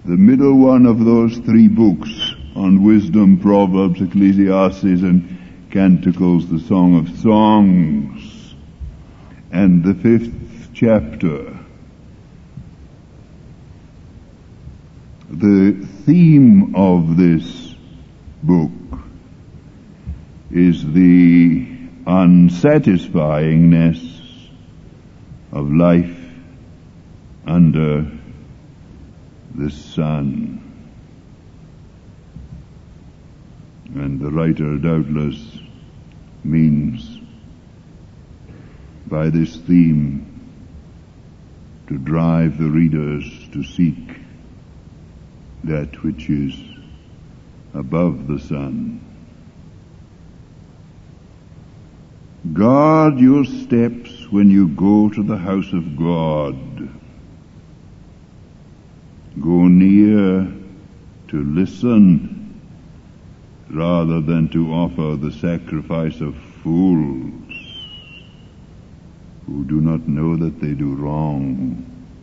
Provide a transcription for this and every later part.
the middle one of those three books on wisdom, Proverbs, Ecclesiastes, and Canticles, the Song of Songs, and the 5th chapter. The theme of this book is the unsatisfyingness of life under the sun. And the writer doubtless means by this theme to drive the readers to seek that which is above the sun. Guard your steps when you go to the house of God. Go near to listen rather than to offer the sacrifice of fools who do not know that they do wrong.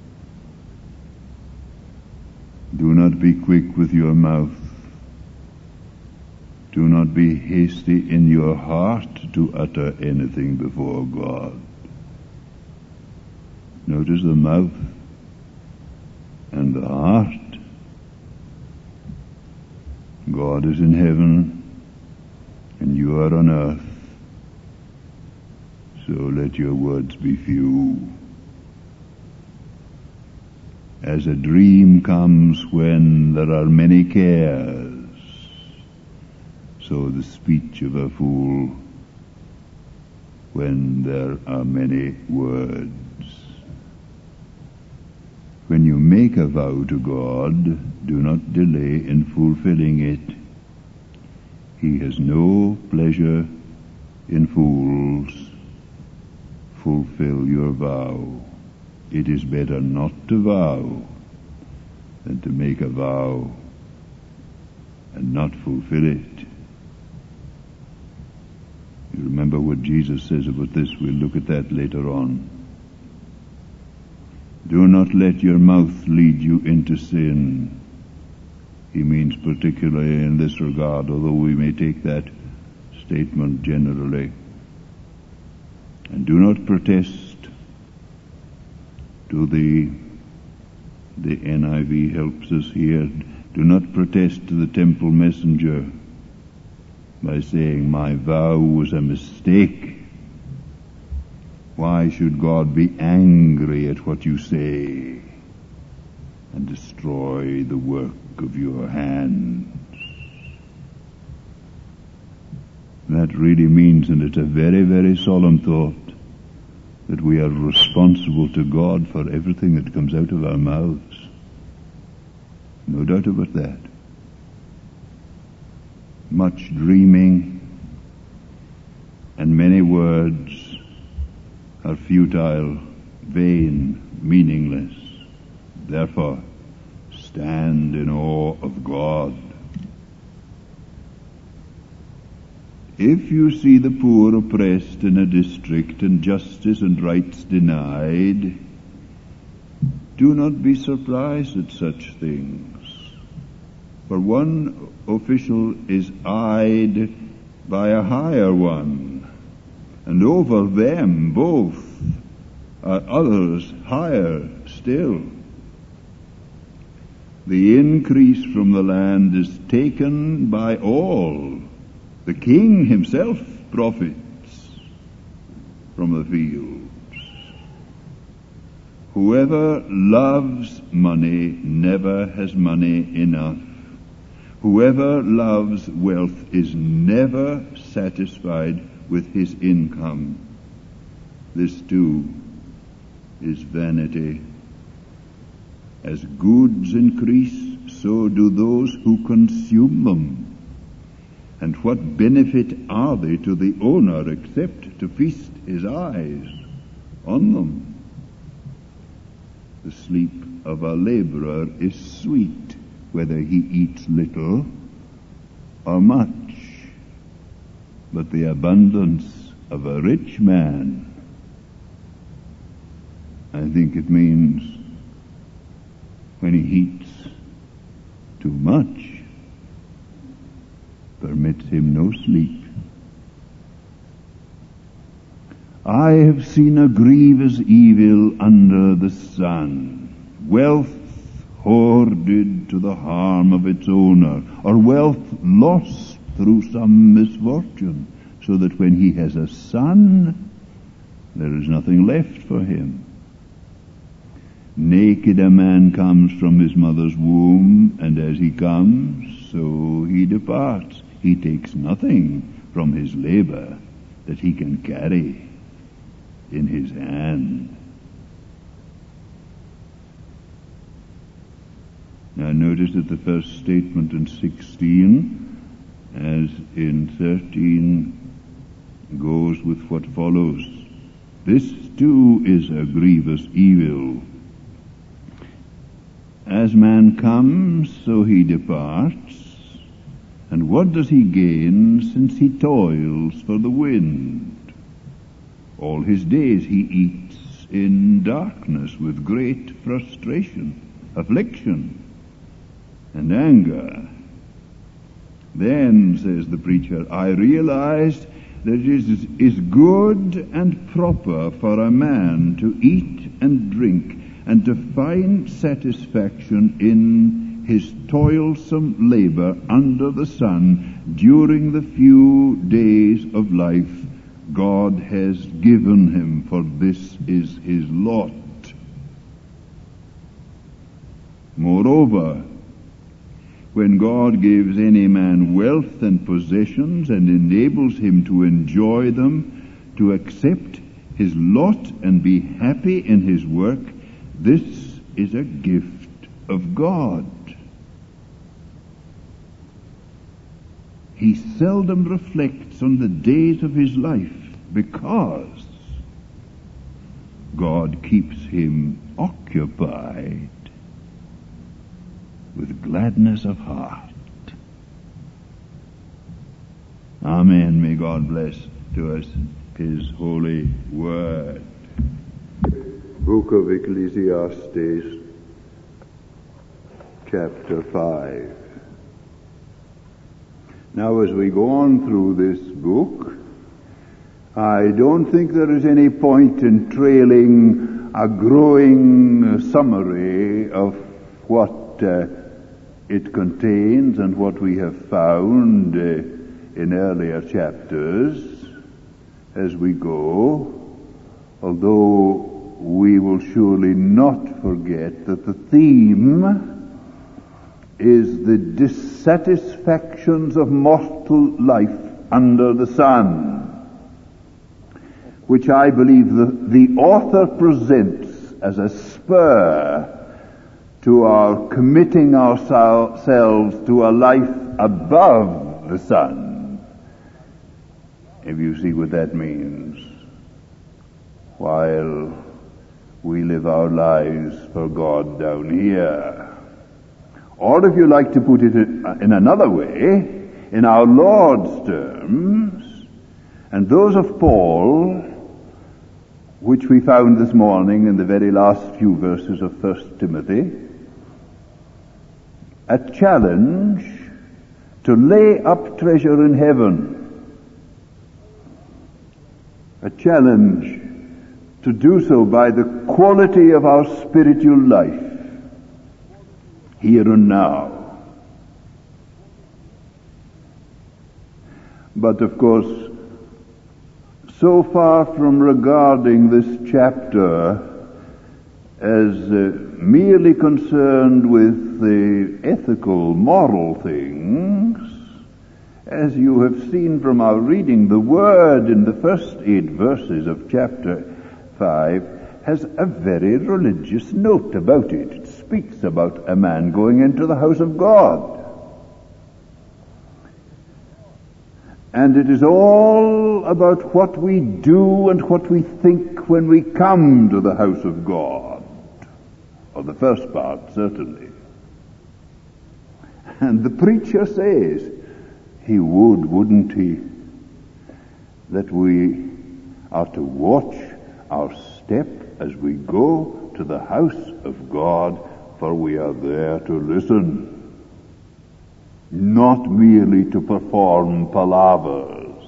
Do not be quick with your mouth. Do not be hasty in your heart to utter anything before God. Notice the mouth and the heart. God is in heaven and you are on earth. So let your words be few. As a dream comes when there are many cares, so the speech of a fool when there are many words. When you make a vow to God, do not delay in fulfilling it. He has no pleasure in fools. Fulfill your vow. It is better not to vow than to make a vow and not fulfill it. You remember what Jesus says about this. We'll look at that later on. Do not let your mouth lead you into sin. He means particularly in this regard, although we may take that statement generally. And do not protest. The NIV helps us here. Do not protest to the temple messenger by saying, my vow was a mistake. Why should God be angry at what you say and destroy the work of your hands? That really means, and it's a very, very solemn thought, that we are responsible to God for everything that comes out of our mouths. No doubt about that. Much dreaming and many words are futile, vain, meaningless. Therefore, stand in awe of God. If you see the poor oppressed in a district and justice and rights denied, do not be surprised at such things. For one official is eyed by a higher one, and over them both are others higher still. The increase from the land is taken by all. The king himself profits from the fields. Whoever loves money never has money enough. Whoever loves wealth is never satisfied with his income. This too is vanity. As goods increase, so do those who consume them. And what benefit are they to the owner except to feast his eyes on them? The sleep of a laborer is sweet, whether he eats little or much. But the abundance of a rich man, I think it means when he eats him no sleep. I have seen a grievous evil under the sun, wealth hoarded to the harm of its owner, or wealth lost through some misfortune, so that when he has a son, there is nothing left for him. Naked a man comes from his mother's womb, and as he comes, so he departs. He takes nothing from his labor that he can carry in his hand. Now notice that the first statement in 16, as in 13, goes with what follows. This too is a grievous evil. As man comes, so he departs. And what does he gain since he toils for the wind? All his days he eats in darkness with great frustration, affliction, and anger. Then, says the preacher, I realized that it is good and proper for a man to eat and drink and to find satisfaction in his toilsome labor under the sun during the few days of life God has given him, for this is his lot. Moreover, when God gives any man wealth and possessions and enables him to enjoy them, to accept his lot and be happy in his work, this is a gift of God. He seldom reflects on the days of his life because God keeps him occupied with gladness of heart. Amen. May God bless to us his holy word. Book of Ecclesiastes, chapter 5. Now, as we go on through this book, I don't think there is any point in trailing a growing summary of what it contains and what we have found in earlier chapters as we go, although we will surely not forget that the theme is the dissatisfactions of mortal life under the sun, which I believe the author presents as a spur to our committing ourselves to a life above the sun, if you see what that means, while we live our lives for God down here. Or if you like to put it in another way, in our Lord's terms, and those of Paul, which we found this morning in the very last few verses of 1 Timothy, a challenge to lay up treasure in heaven, a challenge to do so by the quality of our spiritual life, here and now. But of course, so far from regarding this chapter as merely concerned with the ethical, moral things, as you have seen from our reading, the word in the first 8 verses of chapter 5 has a very religious note about it. It speaks about a man going into the house of God. And it is all about what we do and what we think when we come to the house of God. Or the first part, certainly. And the preacher says, he would, wouldn't he, that we are to watch our step as we go to the house of God, for we are there to listen. not merely to perform palavers.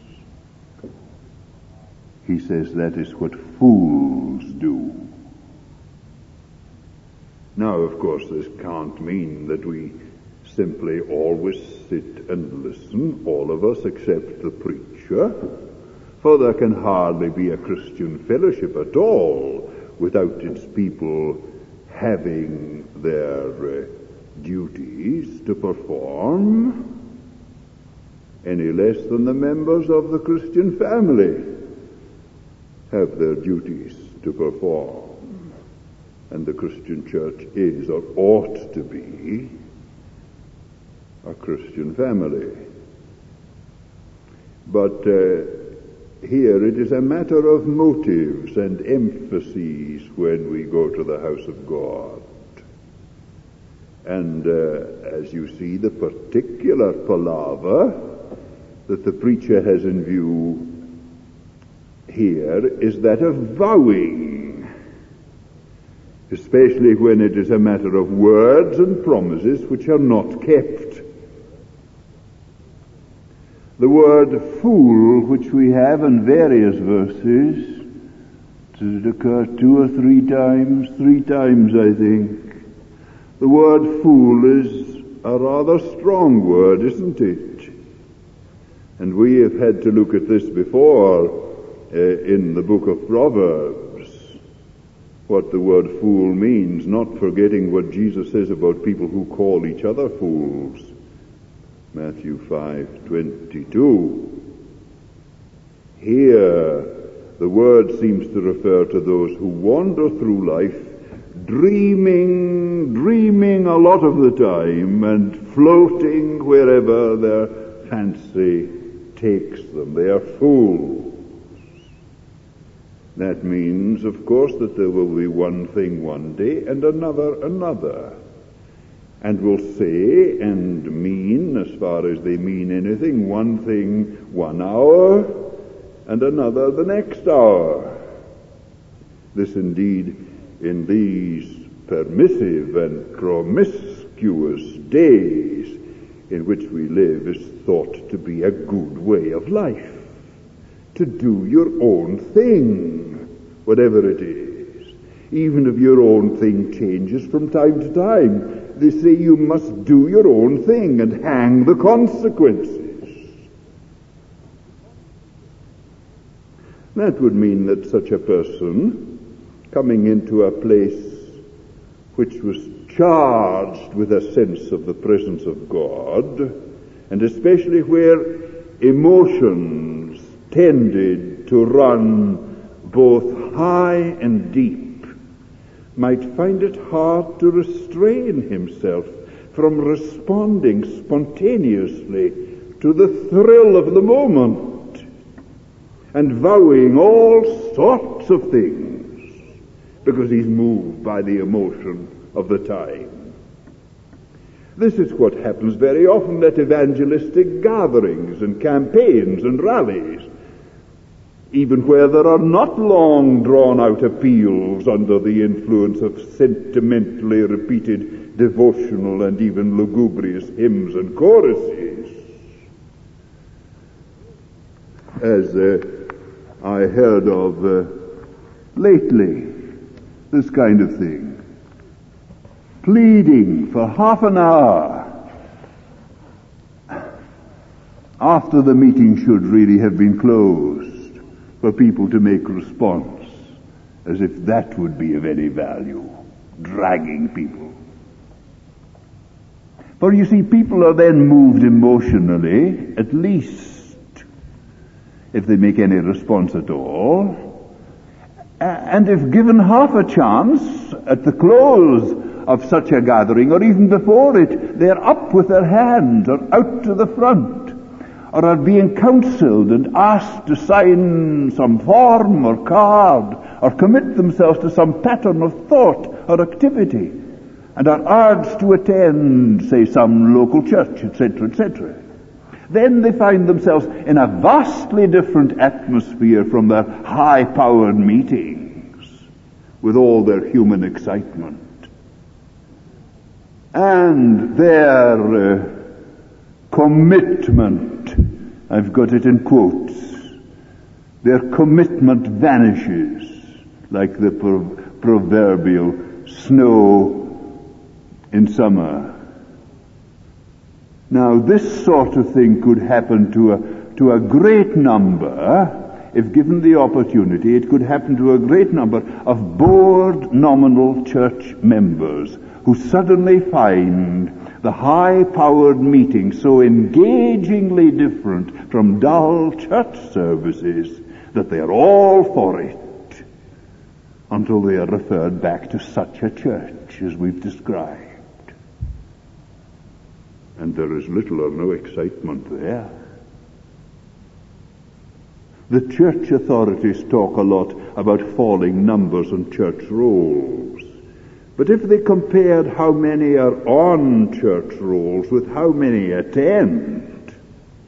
He says that is what fools do. Now, of course, this can't mean that we simply always sit and listen, all of us except the preacher, for there can hardly be a Christian fellowship at all without its people having their duties to perform, any less than the members of the Christian family have their duties to perform. And the Christian church is, or ought to be, a Christian family. But here it is a matter of motives and emphases when we go to the house of God. And as you see, the particular palaver that the preacher has in view here is that of vowing, especially when it is a matter of words and promises which are not kept. The word fool, which we have in various verses, does it occur 2 or 3 times? 3 times, I think. The word fool is a rather strong word, isn't it? And we have had to look at this before in the book of Proverbs, what the word fool means, not forgetting what Jesus says about people who call each other fools. Matthew 5:22. Here, the word seems to refer to those who wander through life dreaming a lot of the time and floating wherever their fancy takes them. They are fools. That means, of course, that there will be one thing one day and another. And will say and mean, as far as they mean anything, one thing 1 hour and another the next hour. This indeed, in these permissive and promiscuous days in which we live, is thought to be a good way of life. To do your own thing, whatever it is. Even if your own thing changes from time to time, they say you must do your own thing and hang the consequences. That would mean that such a person, coming into a place which was charged with a sense of the presence of God, and especially where emotions tended to run both high and deep, might find it hard to restrain himself from responding spontaneously to the thrill of the moment and vowing all sorts of things because he's moved by the emotion of the time. This is what happens very often at evangelistic gatherings and campaigns and rallies, even where there are not long drawn-out appeals under the influence of sentimentally repeated devotional and even lugubrious hymns and choruses. As I heard of lately, this kind of thing. Pleading for half an hour after the meeting should really have been closed, for people to make response, as if that would be of any value, dragging people. For you see, people are then moved emotionally, at least, if they make any response at all, and if given half a chance at the close of such a gathering, or even before it, they're up with their hands, or out to the front, or are being counseled and asked to sign some form or card, or commit themselves to some pattern of thought or activity, and are urged to attend, say, some local church, etc., etc. Then they find themselves in a vastly different atmosphere from their high-powered meetings, with all their human excitement. And their commitment, I've got it in quotes, their commitment vanishes like the proverbial snow in summer. Now, this sort of thing could happen to a great number. If given the opportunity, it could happen to a great number of bored nominal church members who suddenly find the high-powered meeting so engagingly different from dull church services that they are all for it until they are referred back to such a church as we've described. And there is little or no excitement there. The church authorities talk a lot about falling numbers on church rolls. But if they compared how many are on church rolls with how many attend,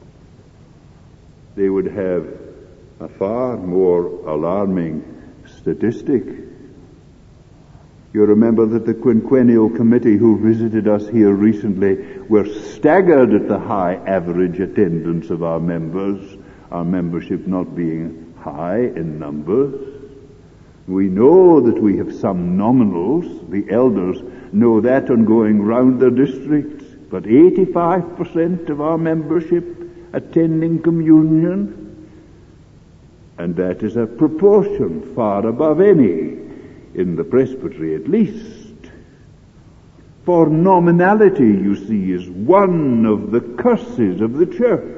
they would have a far more alarming statistic. You remember that the quinquennial committee who visited us here recently were staggered at the high average attendance of our members, our membership not being high in numbers. We know that we have some nominals. The elders know that on going round their districts. But 85% of our membership attending communion. And that is a proportion far above any in the presbytery at least. For nominality, you see, is one of the curses of the church.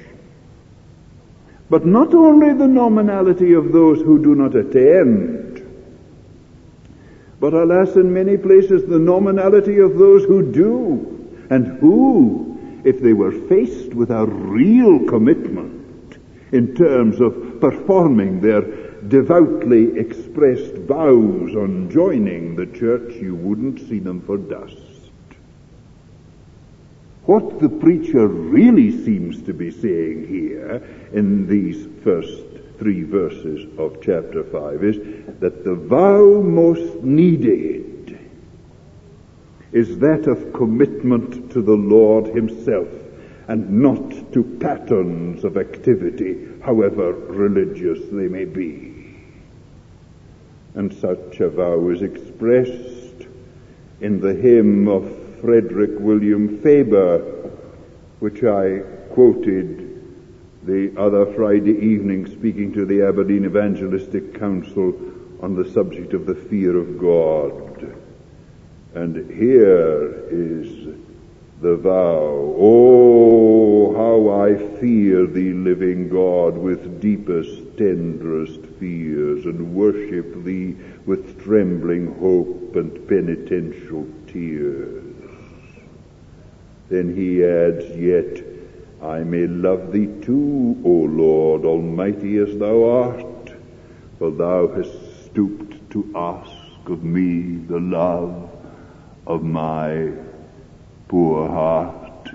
But not only the nominality of those who do not attend, but alas, in many places the nominality of those who do, and who, if they were faced with a real commitment in terms of performing their devoutly expressed vows on joining the church, you wouldn't see them for dust. What the preacher really seems to be saying here in these first 3 verses of chapter 5 is that the vow most needed is that of commitment to the Lord himself and not to patterns of activity, however religious they may be. And such a vow is expressed in the hymn of Frederick William Faber, which I quoted the other Friday evening speaking to the Aberdeen Evangelistic Council on the subject of the fear of God. And here is the vow: "Oh, how I fear thee, living God, with deepest, tenderest fears, and worship thee with trembling hope and penitential tears." Then he adds, "Yet I may love thee too, O Lord, almighty as thou art, for thou hast stooped to ask of me the love of my poor heart."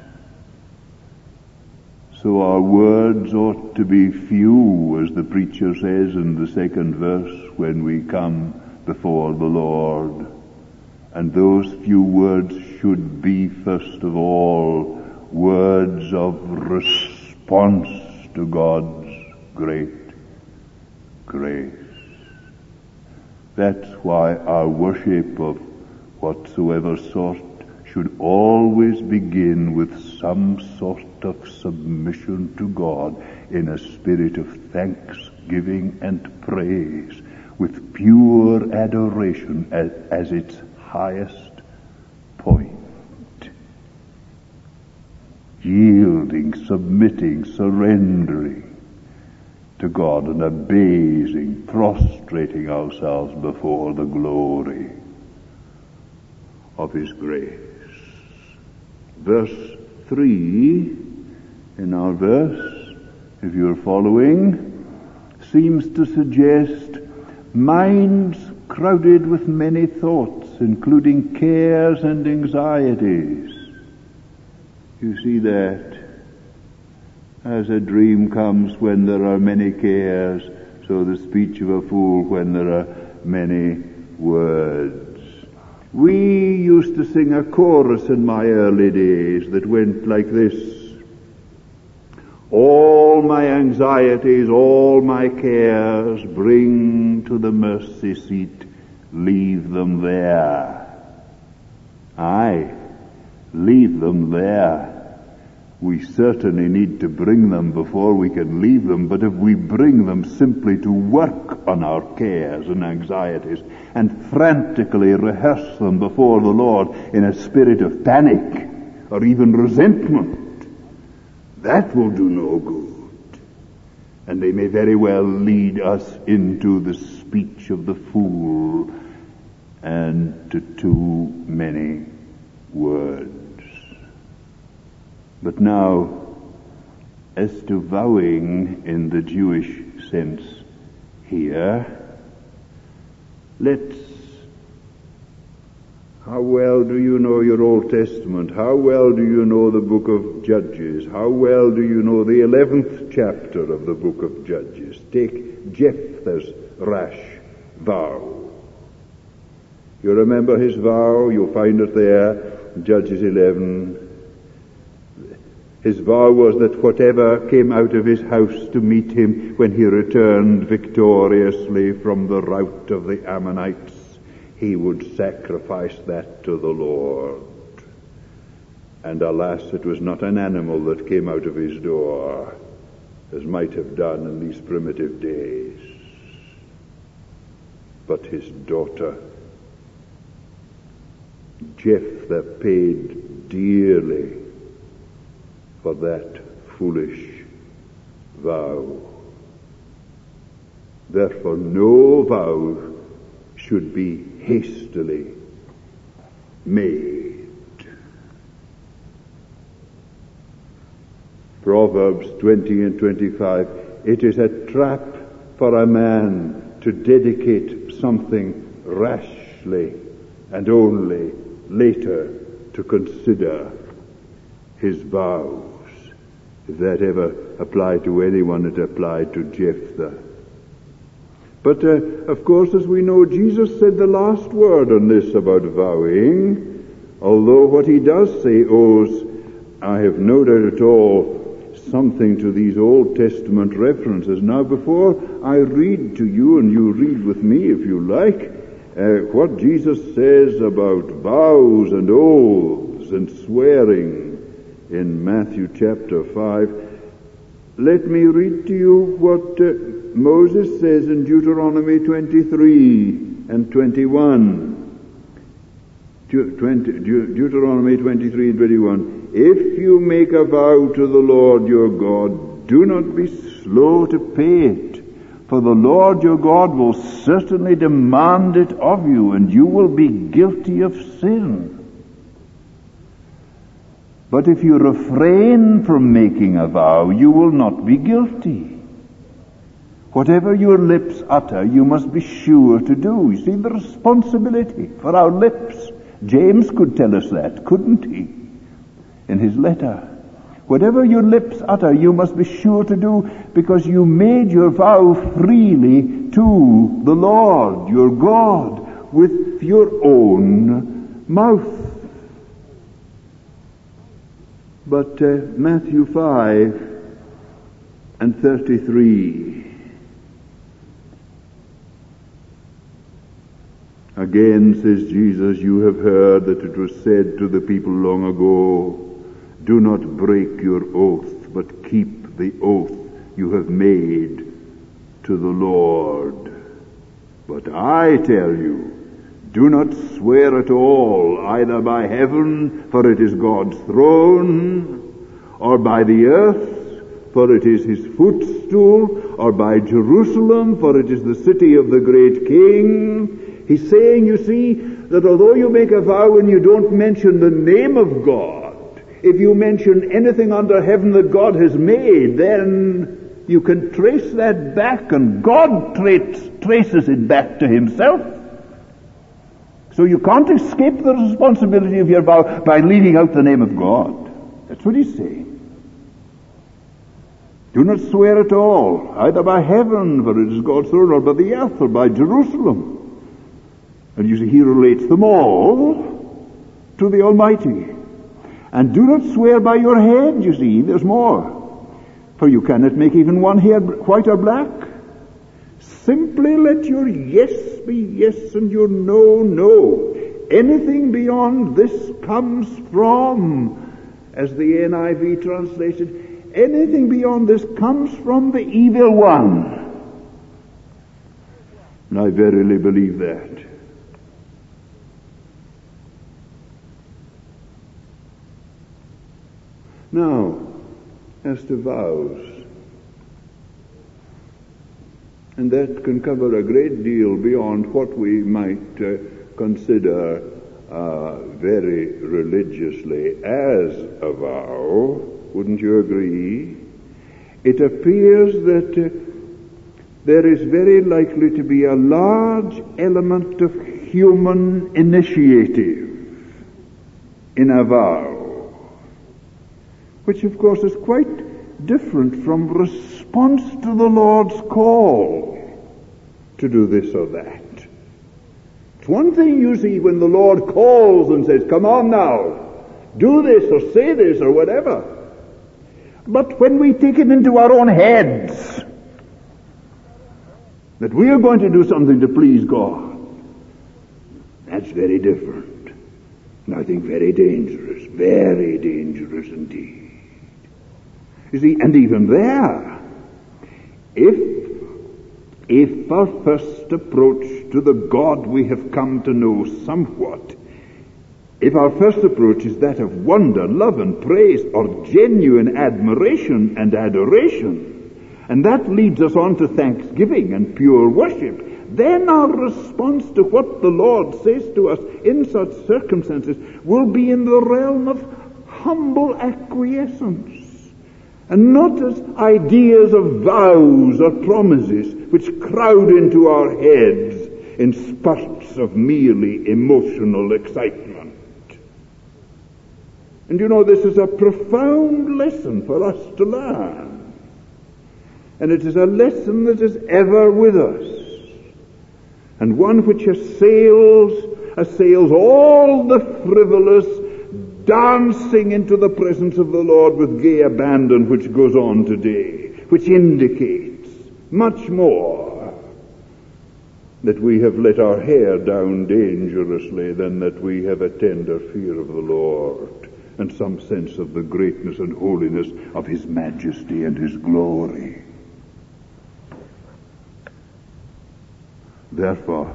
So our words ought to be few, as the preacher says in the 2nd verse, when we come before the Lord. And those few words should be, first of all, words of response to God's great grace. That's why our worship of whatsoever sort should always begin with some sort of submission to God in a spirit of thanksgiving and praise, with pure adoration as its highest point. Yielding, submitting, surrendering to God and abasing, prostrating ourselves before the glory of his grace. Verse 3 in our verse, if you're following, seems to suggest minds crowded with many thoughts, including cares and anxieties. You see that? As a dream comes when there are many cares, so the speech of a fool when there are many words. We used to sing a chorus in my early days that went like this: All my anxieties, all my cares, bring to the mercy seat, leave them there. Aye, leave them there. We certainly need to bring them before we can leave them, but if we bring them simply to work on our cares and anxieties and frantically rehearse them before the Lord in a spirit of panic or even resentment, that will do no good. And they may very well lead us into the speech of the fool and to too many words. But now, as to vowing in the Jewish sense here, how well do you know your Old Testament? How well do you know the book of Judges? How well do you know the 11th chapter of the book of Judges? Take Jephthah's rash vow. You remember his vow? You'll find it there, Judges 11. His vow was that whatever came out of his house to meet him when he returned victoriously from the rout of the Ammonites, he would sacrifice that to the Lord. And alas, it was not an animal that came out of his door, as might have done in these primitive days, but his daughter. Jephthah paid dearly for that foolish vow. Therefore, no vow should be hastily made. Proverbs 20 and 25, it is a trap for a man to dedicate something rashly and only later to consider his vows. If that ever applied to anyone, it applied to Jephthah. But, of course, as we know, Jesus said the last word on this about vowing, although what he does say owes, I have no doubt at all, something to these Old Testament references. Now, before I read to you, and you read with me if you like, what Jesus says about vows and oaths and swearing in Matthew chapter 5, let me read to you what Moses says in Deuteronomy 23 and 21. Deuteronomy 23 and 21. If you make a vow to the Lord your God, do not be slow to pay it, for the Lord your God will certainly demand it of you, and you will be guilty of sin. But if you refrain from making a vow, you will not be guilty. Whatever your lips utter, you must be sure to do. You see the responsibility for our lips. James could tell us that, couldn't he? In his letter. Whatever your lips utter, you must be sure to do, because you made your vow freely to the Lord, your God, with your own mouth. But Matthew 5 and 33. Again, says Jesus, you have heard that it was said to the people long ago, do not break your oath, but keep the oath you have made to the Lord. But I tell you, do not swear at all, either by heaven, for it is God's throne, or by the earth, for it is his footstool, or by Jerusalem, for it is the city of the great King. He's saying, you see, that although you make a vow and you don't mention the name of God, if you mention anything under heaven that God has made, then you can trace that back, and God traces it back to himself. So you can't escape the responsibility of your vow by leaving out the name of God. That's what he's saying. Do not swear at all, either by heaven, for it is God's throne, or by the earth, or by Jerusalem. And you see, he relates them all to the Almighty. And do not swear by your head, you see, there's more. For you cannot make even one hair white or black. Simply let your yes be yes and your no, no. Anything beyond this comes from, as the NIV translated, anything beyond this comes from the evil one. And I verily believe that. Now, as to vows, and that can cover a great deal beyond what we might consider very religiously as a vow, wouldn't you agree? It appears that there is very likely to be a large element of human initiative in a vow, which of course is quite different from response to the Lord's call to do this or that. It's one thing, you see, when the Lord calls and says, come on now, do this or say this or whatever. But when we take it into our own heads that we are going to do something to please God, that's very different. And I think very dangerous indeed. You see, and even there, if our first approach to the God we have come to know somewhat, if our first approach is that of wonder, love and praise, or genuine admiration and adoration, and that leads us on to thanksgiving and pure worship, then our response to what the Lord says to us in such circumstances will be in the realm of humble acquiescence, and not as ideas of vows or promises which crowd into our heads in spurts of merely emotional excitement. And you know, this is a profound lesson for us to learn. And it is a lesson that is ever with us, and one which assails all the frivolous dancing into the presence of the Lord with gay abandon which goes on today, which indicates much more that we have let our hair down dangerously than that we have a tender fear of the Lord and some sense of the greatness and holiness of His majesty and His glory. Therefore,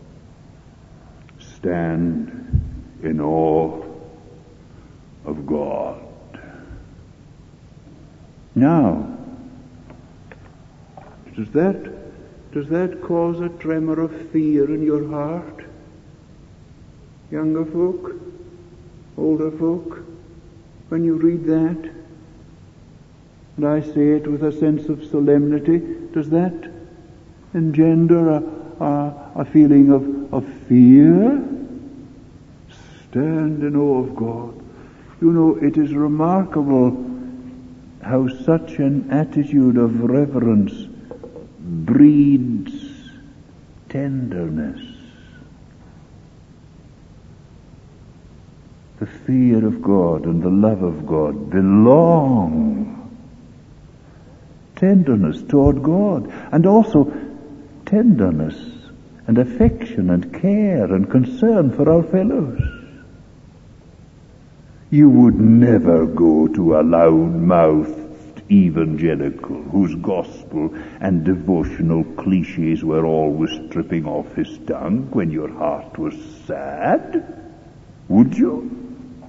stand in awe of God. Now, does that cause a tremor of fear in your heart? Younger folk, older folk, when you read that, and I say it with a sense of solemnity, does that engender a feeling of fear? Stand in awe of God. You know, it is remarkable how such an attitude of reverence breeds tenderness. The fear of God and the love of God belong. Tenderness toward God, and also tenderness and affection and care and concern for our fellows. You would never go to a loud-mouthed evangelical whose gospel and devotional cliches were always tripping off his tongue when your heart was sad, would you?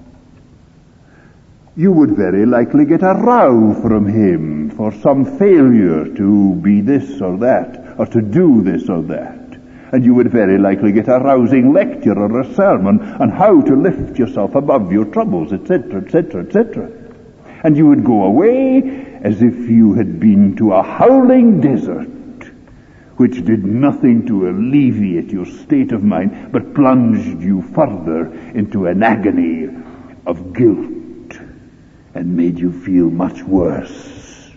You would very likely get a row from him for some failure to be this or that, or to do this or that. And you would very likely get a rousing lecture or a sermon on how to lift yourself above your troubles, etc., etc., etc. And you would go away as if you had been to a howling desert, which did nothing to alleviate your state of mind, but plunged you further into an agony of guilt and made you feel much worse.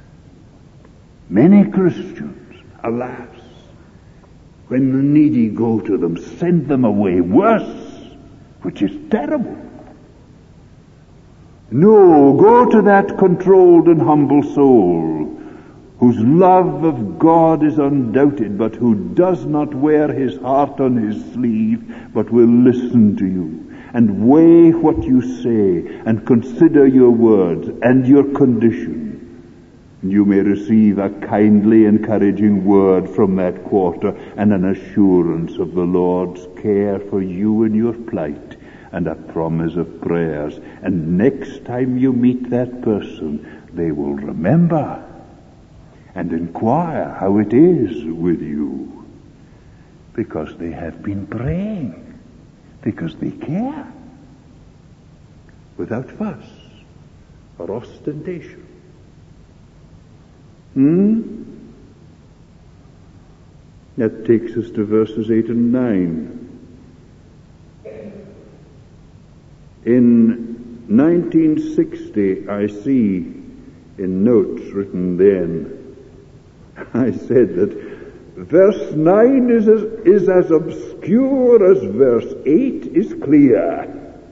Many Christians, alas, when the needy go to them, send them away worse, which is terrible. No, go to that controlled and humble soul, whose love of God is undoubted, but who does not wear his heart on his sleeve, but will listen to you, and weigh what you say, and consider your words and your condition. You may receive a kindly, encouraging word from that quarter, and an assurance of the Lord's care for you in your plight, and a promise of prayers. And next time you meet that person, they will remember and inquire how it is with you, because they have been praying, because they care, without fuss or ostentation. That takes us to verses 8 and 9. In 1960, I see in notes written then, I said that verse 9 is as obscure as verse 8 is clear.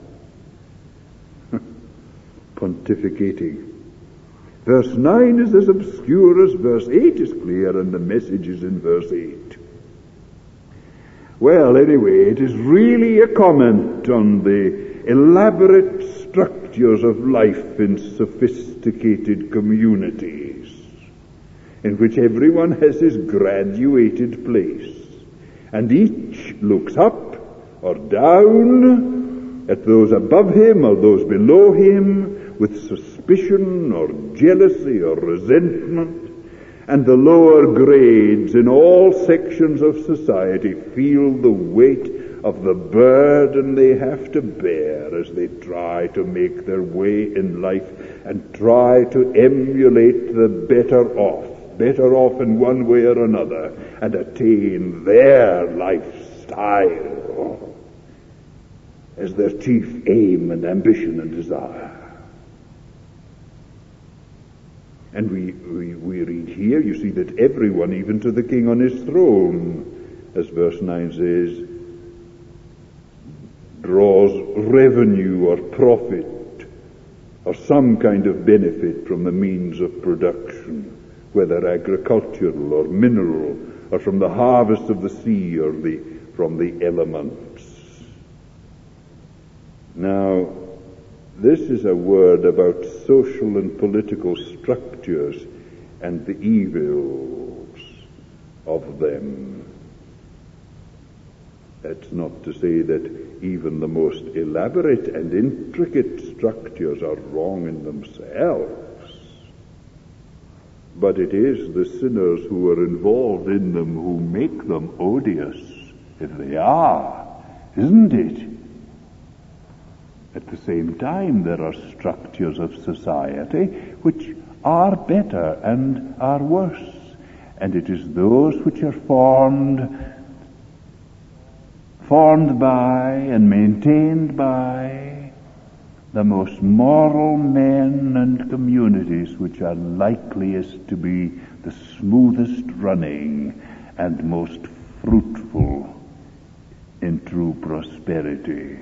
Pontificating. Verse 9 is as obscure as verse 8 is clear, and the message is in verse 8. Well, anyway, it is really a comment on the elaborate structures of life in sophisticated communities, in which everyone has his graduated place, and each looks up or down at those above him or those below him with suspicion or jealousy or resentment, and the lower grades in all sections of society feel the weight of the burden they have to bear as they try to make their way in life and try to emulate the better off in one way or another, and attain their lifestyle as their chief aim and ambition and desire. And we read here, you see that everyone, even to the king on his throne, as verse 9 says, draws revenue or profit or some kind of benefit from the means of production, whether agricultural or mineral, or from the harvest of the sea or from the elements. Now, this is a word about social and political structures and the evils of them. That's not to say that even the most elaborate and intricate structures are wrong in themselves, but it is the sinners who are involved in them who make them odious, if they are, isn't it? At the same time, there are structures of society which are better and are worse, and it is those which are formed by and maintained by the most moral men and communities which are likeliest to be the smoothest running and most fruitful in true prosperity.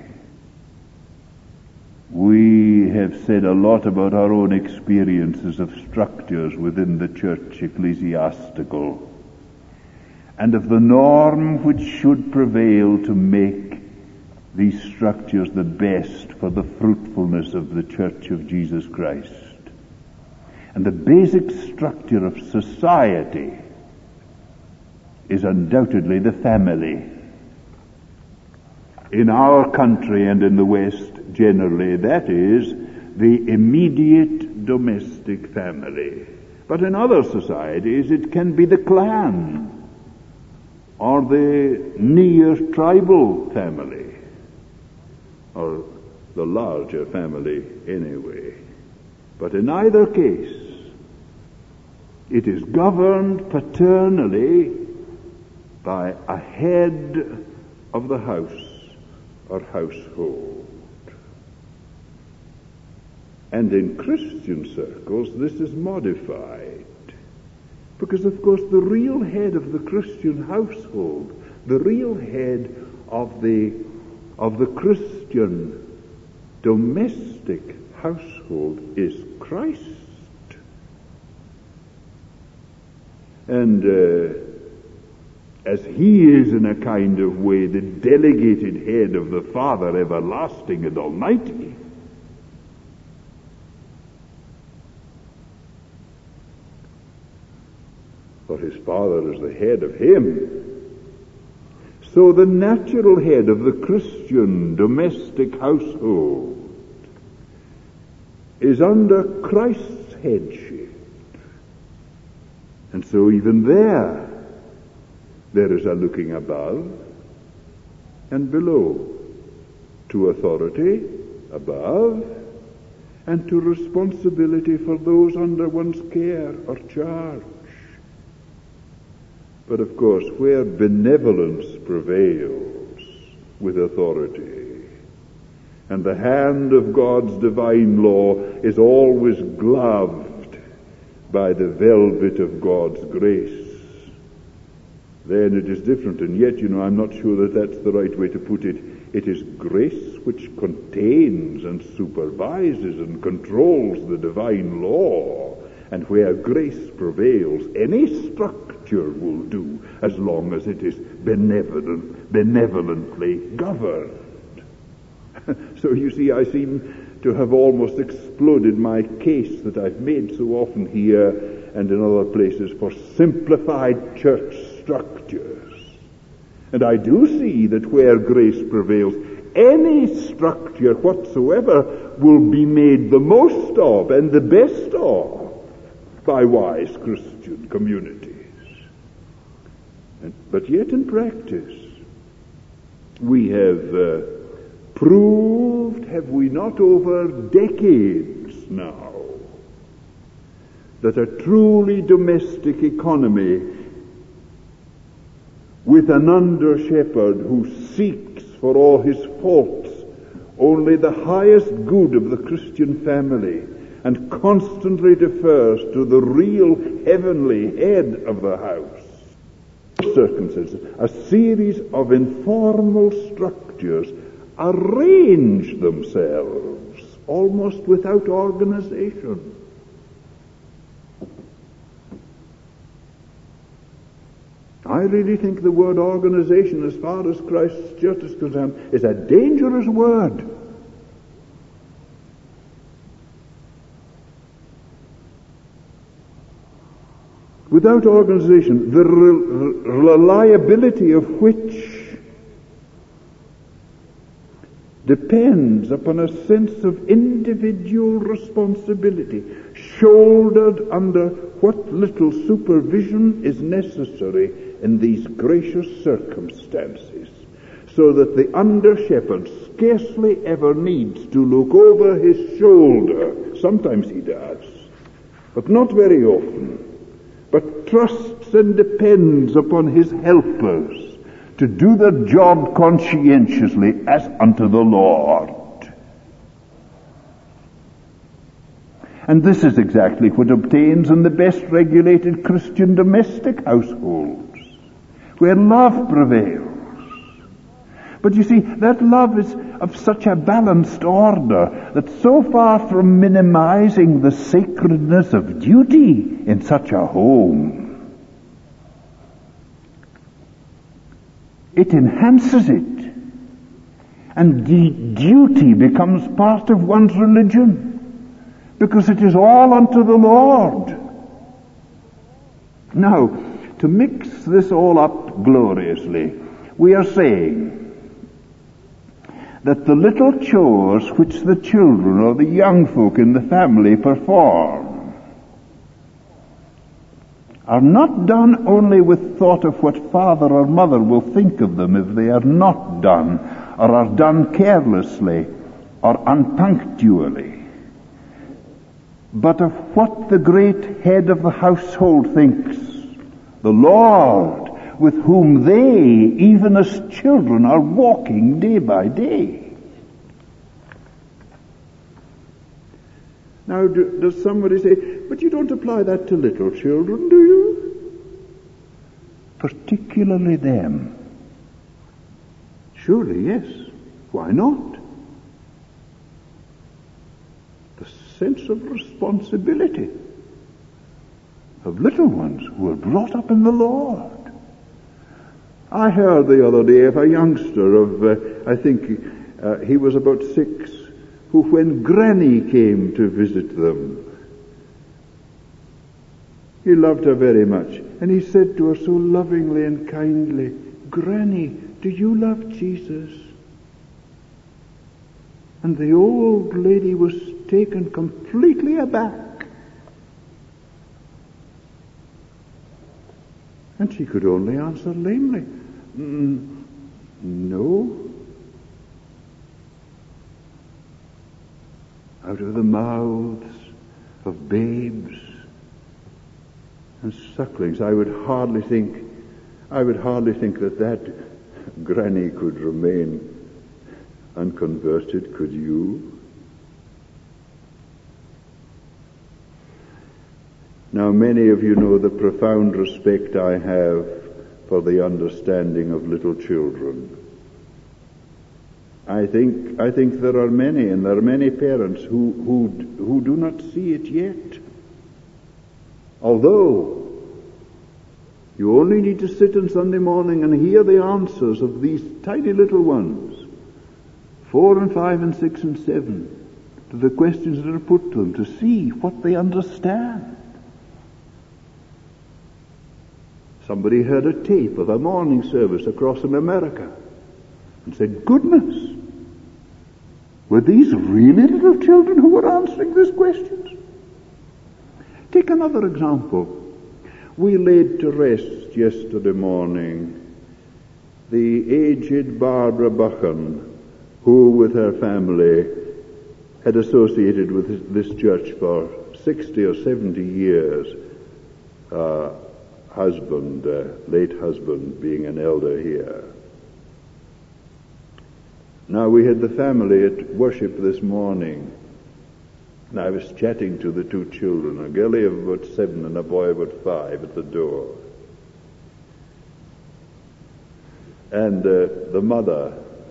We have said a lot about our own experiences of structures within the church ecclesiastical, and of the norm which should prevail to make these structures the best for the fruitfulness of the Church of Jesus Christ. And the basic structure of society is undoubtedly the family. In our country and in the West generally, that is the immediate domestic family. But in other societies, it can be the clan or the near tribal family, or the larger family anyway. But in either case, it is governed paternally by a head of the house or household. And in Christian circles, this is modified. Because, of course, the real head of the Christian household, the real head of the Christian domestic household is Christ. And as he is in a kind of way the delegated head of the Father everlasting and almighty, for his Father is the head of him, so the natural head of the Christian domestic household is under Christ's headship. And so even there is a looking above and below, to authority above and to responsibility for those under one's care or charge. But of course, where benevolence prevails with authority, and the hand of God's divine law is always gloved by the velvet of God's grace, then it is different. And yet, I'm not sure that that's the right way to put it. It is grace which contains and supervises and controls the divine law. And where grace prevails, any structure will do, as long as it is benevolently governed. So you see, I seem to have almost exploded my case that I've made so often here and in other places for simplified church structures. And I do see that where grace prevails, any structure whatsoever will be made the most of and the best of by wise Christian communities. But yet in practice, we have proved, have we not, over decades now, that a truly domestic economy with an under-shepherd who seeks for all his faults only the highest good of the Christian family and constantly defers to the real heavenly head of the house, circumstances, a series of informal structures arrange themselves almost without organization. I really think the word organization, as far as Christ's church is concerned, is a dangerous word. Without organization, the reliability of which depends upon a sense of individual responsibility, shouldered under what little supervision is necessary in these gracious circumstances, so that the under-shepherd scarcely ever needs to look over his shoulder. Sometimes he does, but not very often, but trusts and depends upon his helpers to do their job conscientiously as unto the Lord. And this is exactly what obtains in the best regulated Christian domestic households, where love prevails. But you see, that love is of such a balanced order that so far from minimizing the sacredness of duty in such a home, it enhances it, and duty becomes part of one's religion, because it is all unto the Lord. Now, to mix this all up gloriously, we are saying that the little chores which the children or the young folk in the family perform are not done only with thought of what father or mother will think of them if they are not done, or are done carelessly or unpunctually, but of what the great head of the household thinks, the Lord, with whom they, even as children, are walking day by day. Now, does somebody say, but you don't apply that to little children, do you? Particularly them. Surely, yes. Why not? The sense of responsibility of little ones who are brought up in the Lord. I heard the other day of a youngster of, I think he was about 6, who when Granny came to visit them, he loved her very much. And he said to her so lovingly and kindly, "Granny, do you love Jesus?" And the old lady was taken completely aback. And she could only answer lamely, "No." Out of the mouths of babes and sucklings, I would hardly think that granny could remain unconverted, could you? Now, many of you know the profound respect I have for the understanding of little children. I think there are many parents who do not see it yet. Although you only need to sit on Sunday morning and hear the answers of these tiny little ones, 4 and 5 and 6 and 7, to the questions that are put to them, to see what they understand. Somebody heard a tape of a morning service across in America and said, "Goodness, were these really little children who were answering these questions?" Take another example. We laid to rest yesterday morning the aged Barbara Buchan, who with her family had associated with this church for 60 or 70 years, late husband being an elder here. Now, we had the family at worship this morning, and I was chatting to the 2 children, a girlie of about 7 and a boy about 5 at the door. And the mother,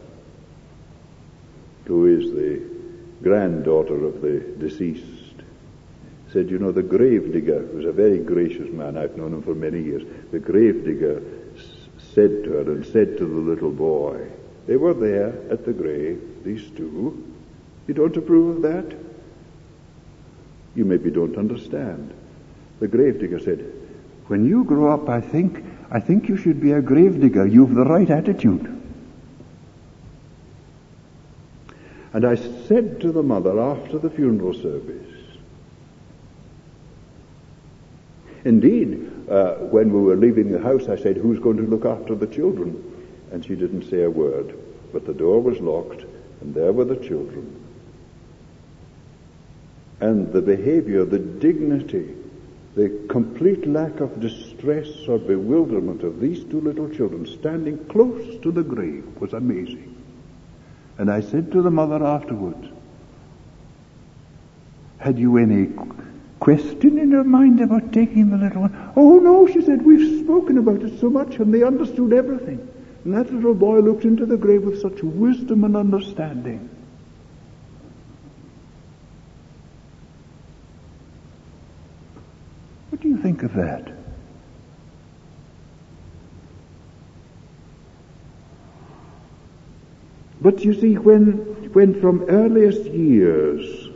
who is the granddaughter of the deceased, said, "You know, the gravedigger," who was a very gracious man, I've known him for many years, the gravedigger said to her and said to the little boy, they were there at the grave, these 2. You don't approve of that? You maybe don't understand. The gravedigger said, "When you grow up, I think you should be a gravedigger. You've the right attitude." And I said to the mother after the funeral service, indeed, when we were leaving the house, I said, "Who's going to look after the children?" And she didn't say a word, but the door was locked, and there were the children. And the behavior, the dignity, the complete lack of distress or bewilderment of these 2 little children standing close to the grave was amazing. And I said to the mother afterwards, "Had you any question in your mind about taking the little one?" "Oh, no," she said, "we've spoken about it so much, and they understood everything." And that little boy looked into the grave with such wisdom and understanding. What do you think of that? But you see, when from earliest years,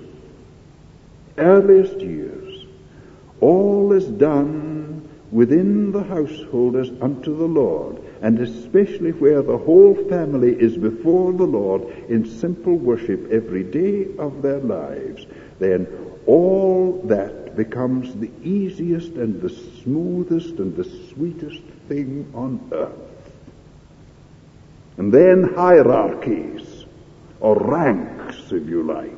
all is done within the household as unto the Lord, and especially where the whole family is before the Lord in simple worship every day of their lives, then all that becomes the easiest and the smoothest and the sweetest thing on earth. And then hierarchies, or ranks, if you like.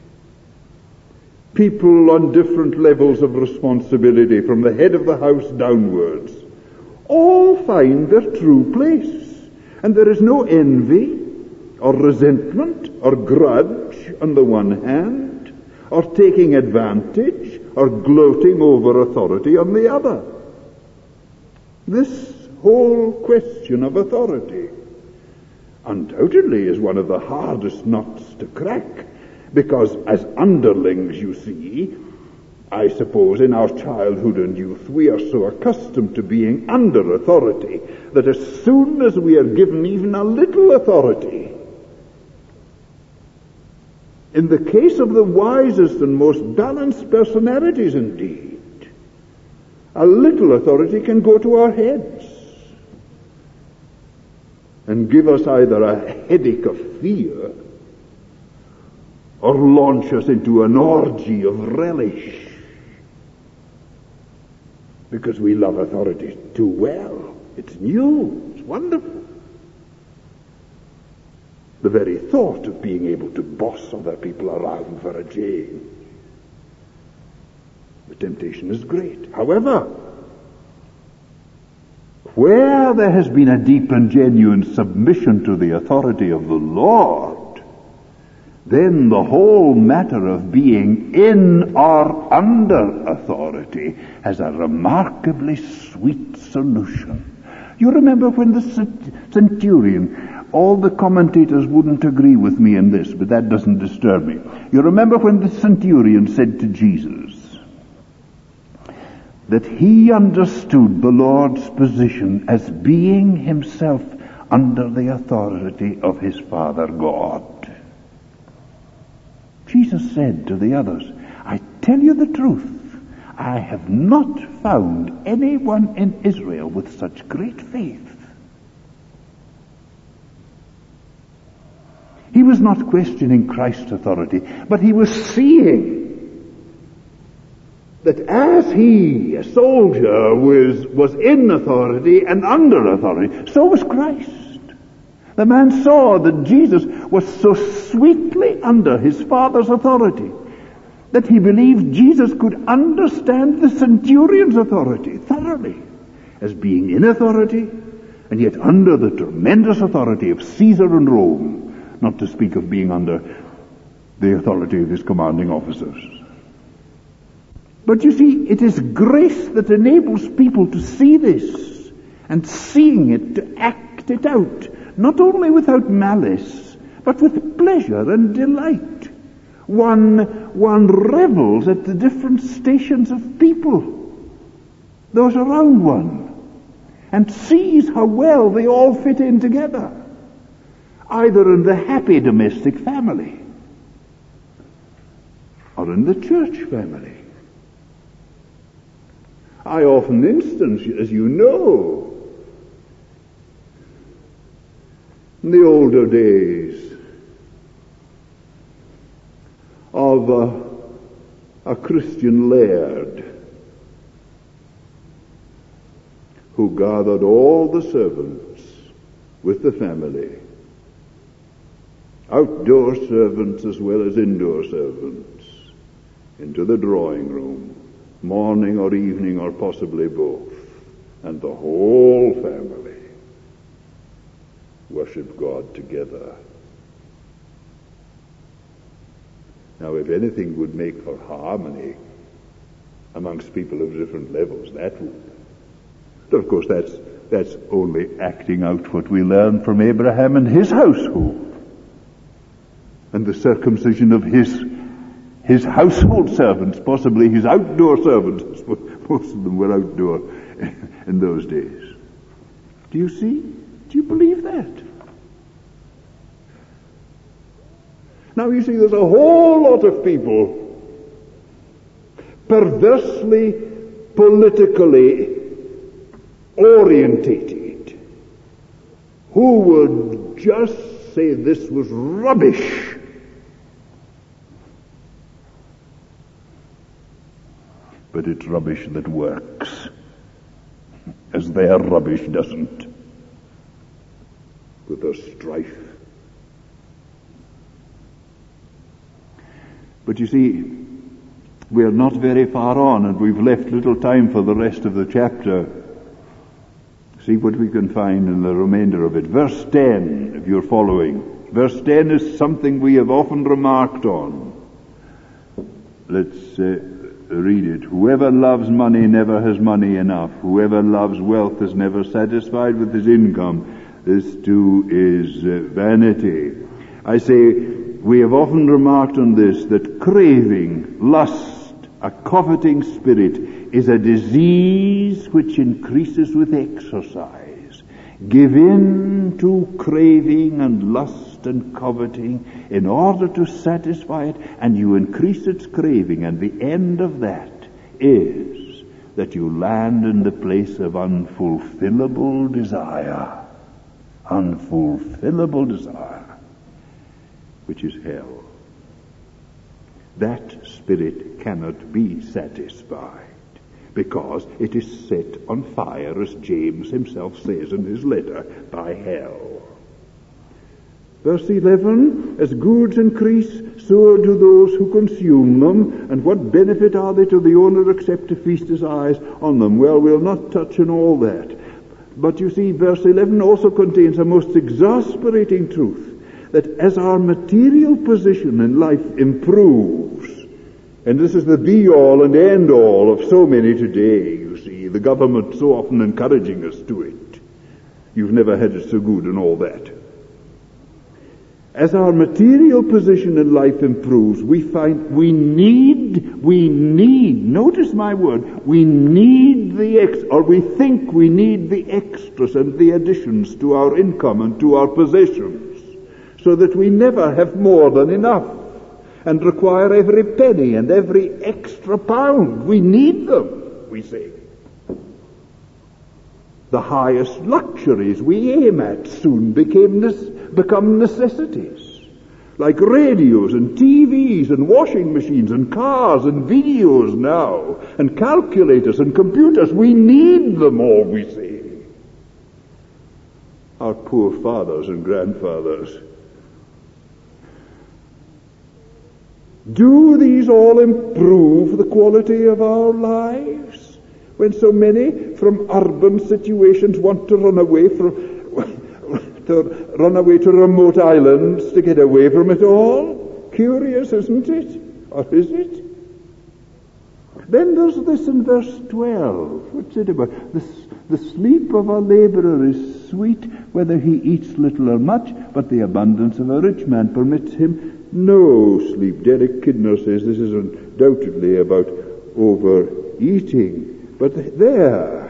People on different levels of responsibility, from the head of the house downwards, all find their true place. And there is no envy, or resentment, or grudge on the one hand, or taking advantage, or gloating over authority on the other. This whole question of authority undoubtedly is one of the hardest nuts to crack, Because as underlings, you see, I suppose in our childhood and youth we are so accustomed to being under authority that as soon as we are given even a little authority, in the case of the wisest and most balanced personalities indeed, a little authority can go to our heads and give us either a headache of fear or launch us into an orgy of relish because we love authority too well. It's new, it's wonderful. The very thought of being able to boss other people around for a change. The temptation is great. However, where there has been a deep and genuine submission to the authority of the Lord, then the whole matter of being in or under authority has a remarkably sweet solution. You remember when the centurion, all the commentators wouldn't agree with me in this, but that doesn't disturb me. You remember when the centurion said to Jesus that he understood the Lord's position as being himself under the authority of his Father God. Jesus said to the others, I tell you the truth, I have not found anyone in Israel with such great faith. He was not questioning Christ's authority, but he was seeing that as he, a soldier, was in authority and under authority, so was Christ. The man saw that Jesus was so sweetly under his Father's authority that he believed Jesus could understand the centurion's authority thoroughly as being in authority and yet under the tremendous authority of Caesar and Rome, not to speak of being under the authority of his commanding officers. But you see, it is grace that enables people to see this, and seeing it, to act it out, not only without malice, but with pleasure and delight. One revels at the different stations of people, those around one, and sees how well they all fit in together, either in the happy domestic family or in the church family. I often instance, as you know, in the older days of a Christian laird who gathered all the servants with the family, outdoor servants as well as indoor servants, into the drawing room, morning or evening or possibly both, and the whole family worship God together. Now, if anything would make for harmony amongst people of different levels, that would. But of course, that's only acting out what we learn from Abraham and his household, and the circumcision of his household servants, possibly his outdoor servants. Most of them were outdoor in those days. Do you see? Do you believe that? Now you see, there's a whole lot of people perversely, politically orientated who would just say this was rubbish. But it's rubbish that works, as their rubbish doesn't, with their strife. But you see, we're not very far on, and we've left little time for the rest of the chapter. See what we can find in the remainder of it. Verse 10, if you're following. Verse 10 is something we have often remarked on. Let's read it. Whoever loves money never has money enough. Whoever loves wealth is never satisfied with his income. This too is vanity. I say, we have often remarked on this, that craving, lust, a coveting spirit, is a disease which increases with exercise. Give in to craving and lust and coveting in order to satisfy it, and you increase its craving, and the end of that is that you land in the place of unfulfillable desire. Unfulfillable desire, which is hell. That spirit cannot be satisfied, because it is set on fire, as James himself says in his letter, by hell. Verse 11, as goods increase, so do those who consume them, and what benefit are they to the owner except to feast his eyes on them? Well, we'll not touch on all that. But you see, verse 11 also contains a most exasperating truth, that as our material position in life improves, and this is the be-all and end-all of so many today, you see, the government so often encouraging us to it. You've never had it so good and all that. As our material position in life improves, we find we need, notice my word, we need we think we need the extras and the additions to our income and to our possessions, so that we never have more than enough, and require every penny and every extra pound. We need them, we say. The highest luxuries we aim at soon become necessities, like radios and TVs and washing machines and cars and videos now, and calculators and computers. We need them all, we say. Our poor fathers and grandfathers. Do these all improve the quality of our lives, when so many from urban situations want to run away to remote islands to get away from it all? Curious, isn't it? Or is it? Then there's this in verse 12. What's it about? The sleep of a laborer is sweet, whether he eats little or much, but the abundance of a rich man permits him no sleep. Derek Kidner says this is undoubtedly about overeating. But there,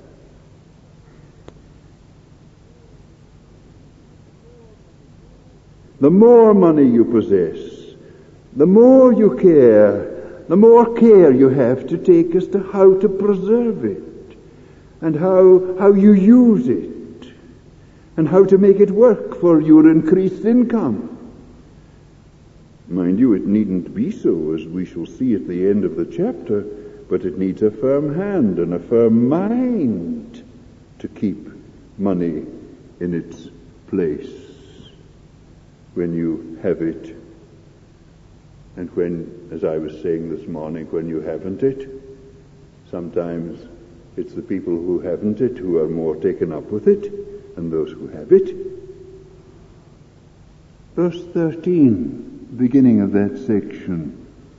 the more money you possess, the more you care, the more care you have to take as to how to preserve it, and how you use it, and how to make it work for your increased income. Mind you, it needn't be so, as we shall see at the end of the chapter, but it needs a firm hand and a firm mind to keep money in its place when you have it, and when, as I was saying this morning, when you haven't it. Sometimes it's the people who haven't it who are more taken up with it than those who have it. Verse 13, beginning of that section.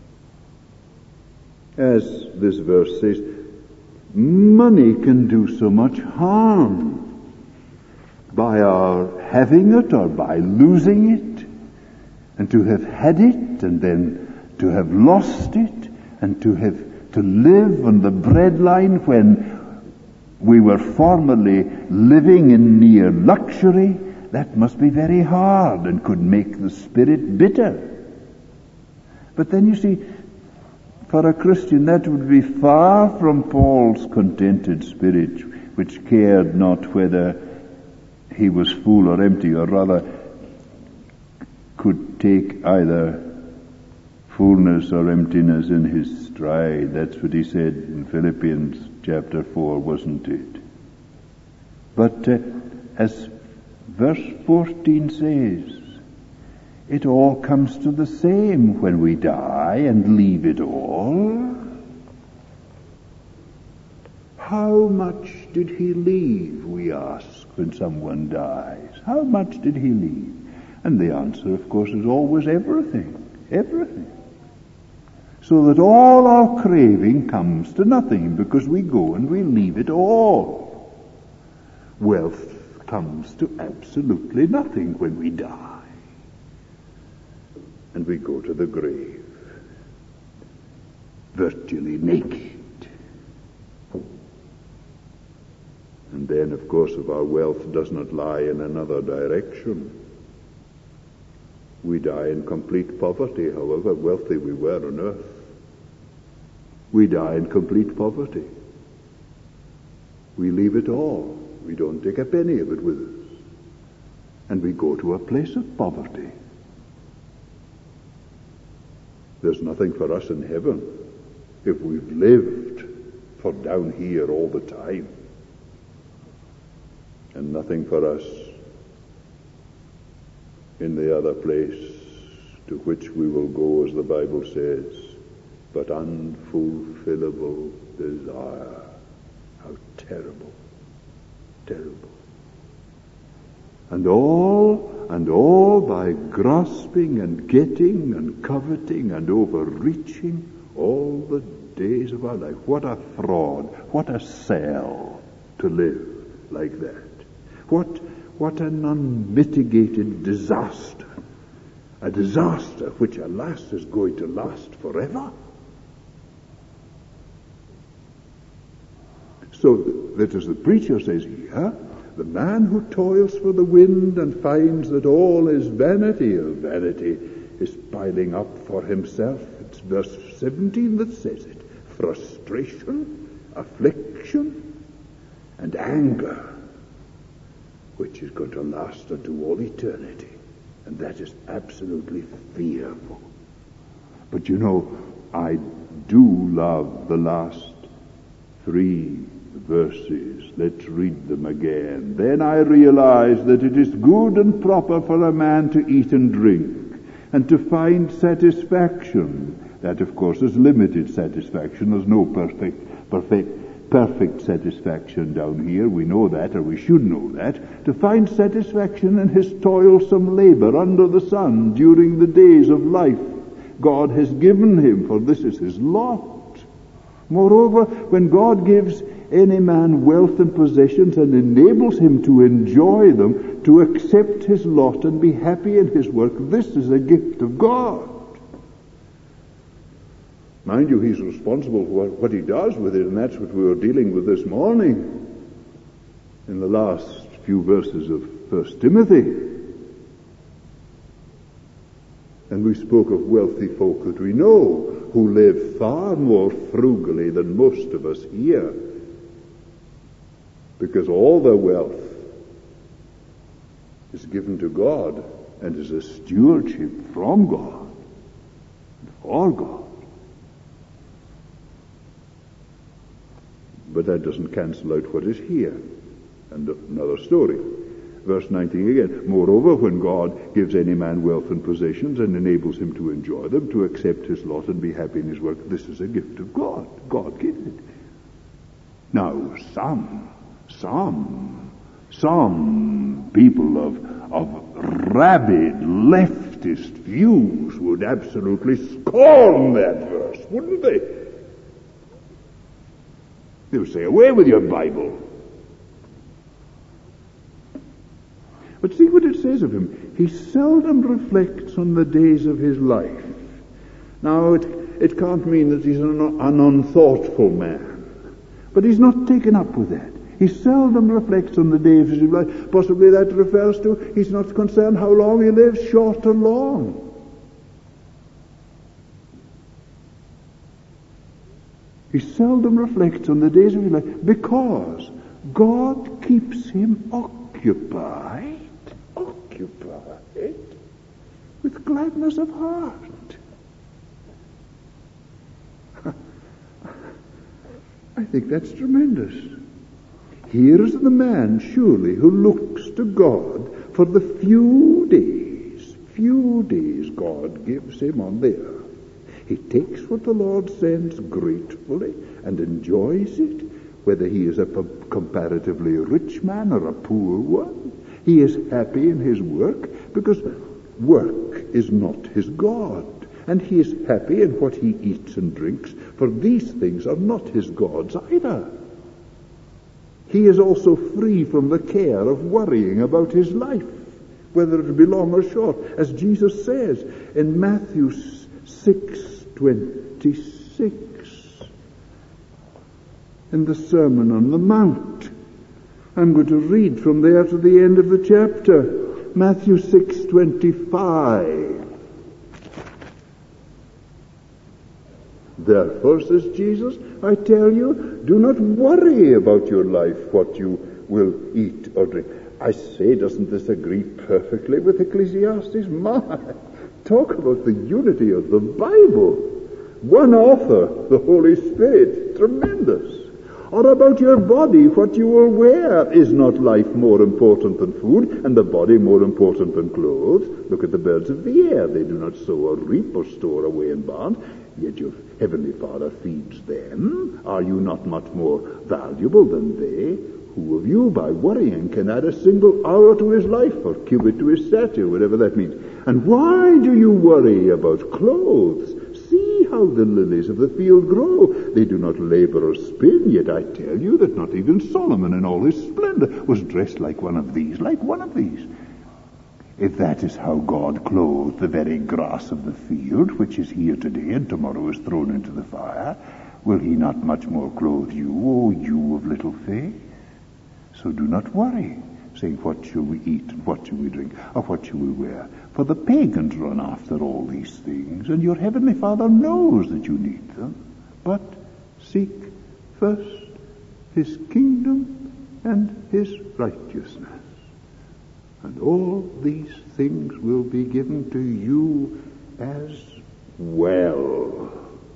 As this verse says, money can do so much harm by our having it or by losing it, and to have had it and then to have lost it, and to live on the breadline when we were formerly living in near luxury. That must be very hard and could make the spirit bitter. But then you see, for a Christian, that would be far from Paul's contented spirit, which cared not whether he was full or empty, or rather could take either fullness or emptiness in his stride. That's what he said in Philippians chapter 4, wasn't it? But as verse 14 says, it all comes to the same when we die and leave it all. How much did he leave, we ask, when someone dies? How much did he leave? And the answer, of course, is always everything. Everything. So that all our craving comes to nothing, because we go and we leave it all. Wealth comes to absolutely nothing when we die. and we go to the grave, virtually naked. And then, of course, if our wealth does not lie in another direction, we die in complete poverty, however wealthy we were on earth. We die in complete poverty. We leave it all. We don't take a penny of it with us. And we go to a place of poverty. There's nothing for us in heaven if we've lived for down here all the time. And nothing for us in the other place to which we will go, as the Bible says, but unfulfillable desire. How terrible, terrible. And all by grasping and getting and coveting and overreaching all the days of our life. What a fraud, what a sell to live like that. What an unmitigated disaster. A disaster which, alas, is going to last forever. So that, as the preacher says here, the man who toils for the wind and finds that all is vanity of vanity is piling up for himself, it's verse 17 that says it, frustration, affliction, and anger, which is going to last unto all eternity. And that is absolutely fearful. But you know, I do love the last 3 verses. Let's read them again. Then I realized that it is good and proper for a man to eat and drink, and to find satisfaction. That, of course, is limited satisfaction. There's no perfect satisfaction down here. We know that, or we should know that. To find satisfaction in his toilsome labor under the sun during the days of life God has given him, for this is his lot. Moreover, when God gives any man wealth and possessions and enables him to enjoy them, to accept his lot and be happy in his work, this is a gift of God. Mind you, he's responsible for what he does with it, and that's what we were dealing with this morning in the last few verses of 1 Timothy. And we spoke of wealthy folk that we know who live far more frugally than most of us here, because all their wealth is given to God and is a stewardship from God and for God. But that doesn't cancel out what is here. And another story. Verse 19 again. Moreover, when God gives any man wealth and possessions and enables him to enjoy them, to accept his lot and be happy in his work, this is a gift of God. God gives it. Now, some people of rabid leftist views would absolutely scorn that verse, wouldn't they? They would say, away with your Bible. But see what it says of him. He seldom reflects on the days of his life. Now, it can't mean that he's an unthoughtful man. But he's not taken up with that. He seldom reflects on the days of his life. Possibly that refers to he's not concerned how long he lives, short or long. He seldom reflects on the days of his life because God keeps him occupied with gladness of heart. I think that's tremendous. Here is the man, surely, who looks to God for the few days God gives him on the earth. He takes what the Lord sends gratefully and enjoys it, whether he is a comparatively rich man or a poor one. He is happy in his work because work is not his God. And he is happy in what he eats and drinks, for these things are not his gods either. He is also free from the care of worrying about his life, whether it be long or short, as Jesus says in Matthew 6:26, in the Sermon on the Mount. I'm going to read from there to the end of the chapter. Matthew 6:25. Therefore, says Jesus, I tell you, do not worry about your life, what you will eat or drink. I say, doesn't this agree perfectly with Ecclesiastes? My, talk about the unity of the Bible. One author, the Holy Spirit, tremendous. Or about your body, what you will wear. Is not life more important than food, and the body more important than clothes? Look at the birds of the air. They do not sow or reap or store away in barns, yet your heavenly Father feeds them. Are you not much more valuable than they? Who of you, by worrying, can add a single hour to his life, or cubit to his stature, whatever that means? And why do you worry about clothes? See how the lilies of the field grow. They do not labor or spin, yet I tell you that not even Solomon in all his splendor was dressed like one of these. If that is how God clothed the very grass of the field, which is here today and tomorrow is thrown into the fire, will he not much more clothe you, O you of little faith? So do not worry, saying, what shall we eat, and what shall we drink, or what shall we wear? For the pagans run after all these things, and your heavenly Father knows that you need them. But seek first his kingdom and his righteousness, and all these things will be given to you as well.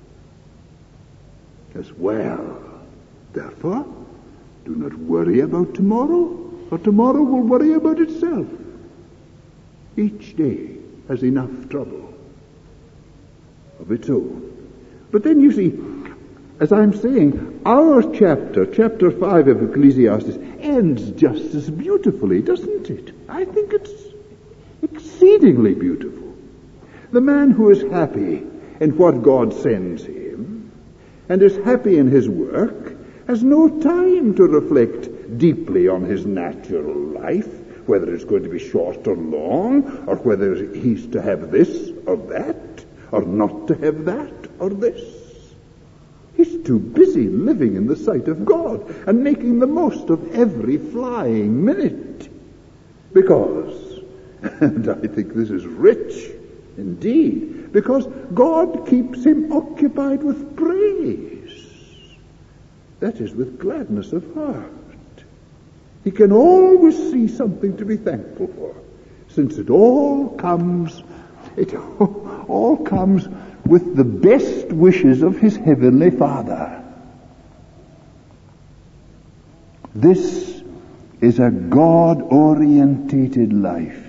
As well. Therefore, do not worry about tomorrow, for tomorrow will worry about itself. Each day has enough trouble of its own. But then you see, as I'm saying, our chapter 5 of Ecclesiastes, ends just as beautifully, doesn't it? I think it's exceedingly beautiful. The man who is happy in what God sends him, and is happy in his work, has no time to reflect deeply on his natural life, whether it's going to be short or long, or whether he's to have this or that, or not to have that or this. He's too busy living in the sight of God and making the most of every flying minute. Because, and I think this is rich indeed, because God keeps him occupied with praise. That is, with gladness of heart. He can always see something to be thankful for, since it all comes with the best wishes of his heavenly Father. This is a God-orientated life.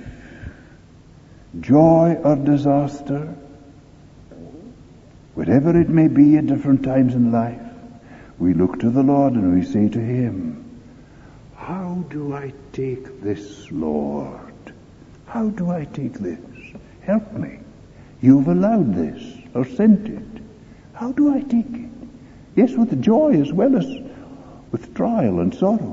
Joy or disaster, whatever it may be at different times in life, we look to the Lord and we say to him, how do I take this, Lord? How do I take this? Help me. You've allowed this or sent it. How do I take it? Yes, with joy as well as with trial and sorrow.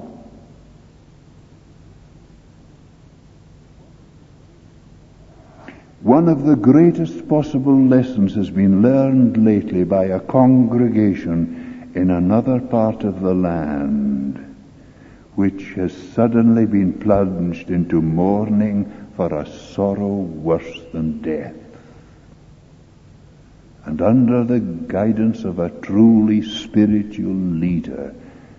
One of the greatest possible lessons has been learned lately by a congregation in another part of the land, which has suddenly been plunged into mourning for a sorrow worse than death. And under the guidance of a truly spiritual leader,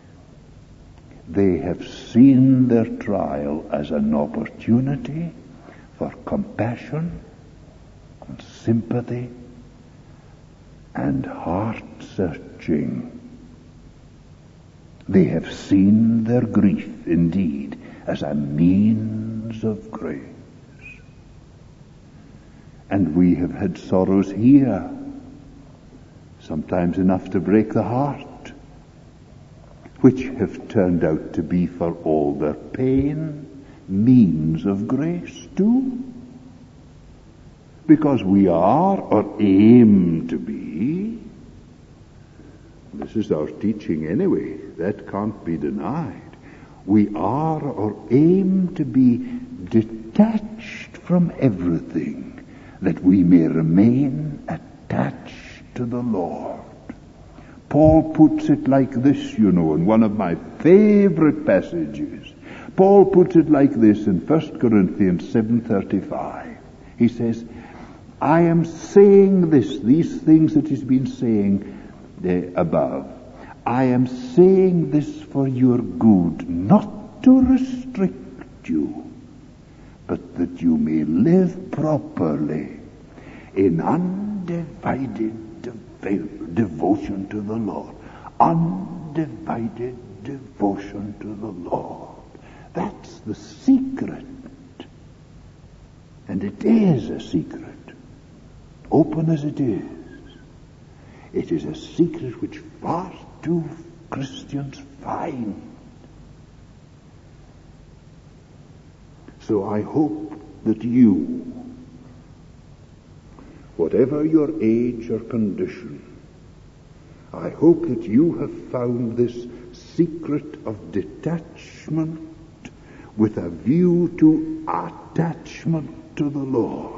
they have seen their trial as an opportunity for compassion and sympathy and heart-searching. They have seen their grief, indeed, as a means of grace. And we have had sorrows here, sometimes enough to break the heart, which have turned out to be, for all their pain, means of grace too. Because we are, or aim to be, this is our teaching anyway, that can't be denied, we are or aim to be determined detached from everything, that we may remain attached to the Lord. Paul puts it like this, in one of my favorite passages. Paul puts it like this in 1 Corinthians 7:35. He says, I am saying these things that he's been saying above. I am saying this for your good, not to restrict you, but that you may live properly in undivided devotion to the Lord. Undivided devotion to the Lord. That's the secret. And it is a secret. Open as it is a secret which far too Christians find. So I hope that you, whatever your age or condition, I hope that you have found this secret of detachment with a view to attachment to the Lord.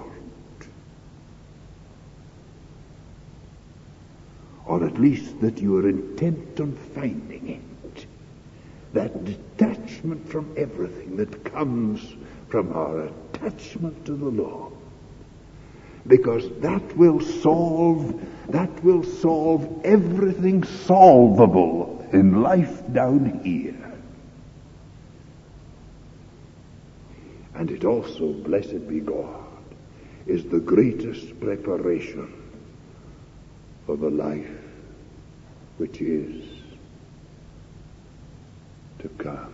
Or at least that you are intent on finding it. That detachment from everything that comes from our attachment to the Lord. Because that will solve everything solvable in life down here. And it also, blessed be God, is the greatest preparation for the life which is to come.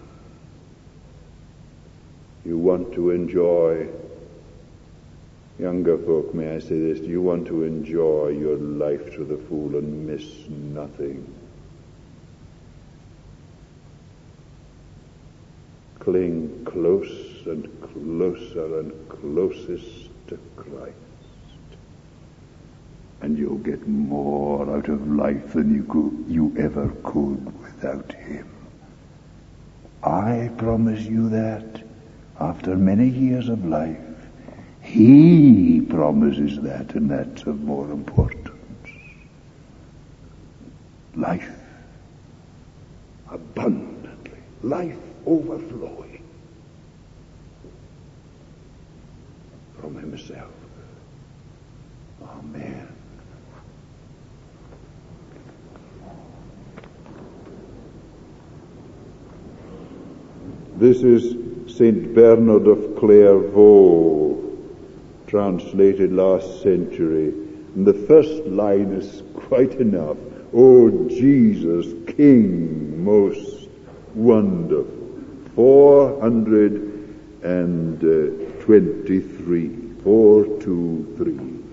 You want to enjoy, younger folk, may I say this, you want to enjoy your life to the full and miss nothing. Cling close and closer and closest to Christ. And you'll get more out of life than you ever could without him. I promise you that after many years of life, he promises that, and that's of more importance. Life abundantly, life overflowing from himself. Amen. This is St. Bernard of Clairvaux, translated last century. And the first line is quite enough. O Jesus, King most wonderful. 423. 423.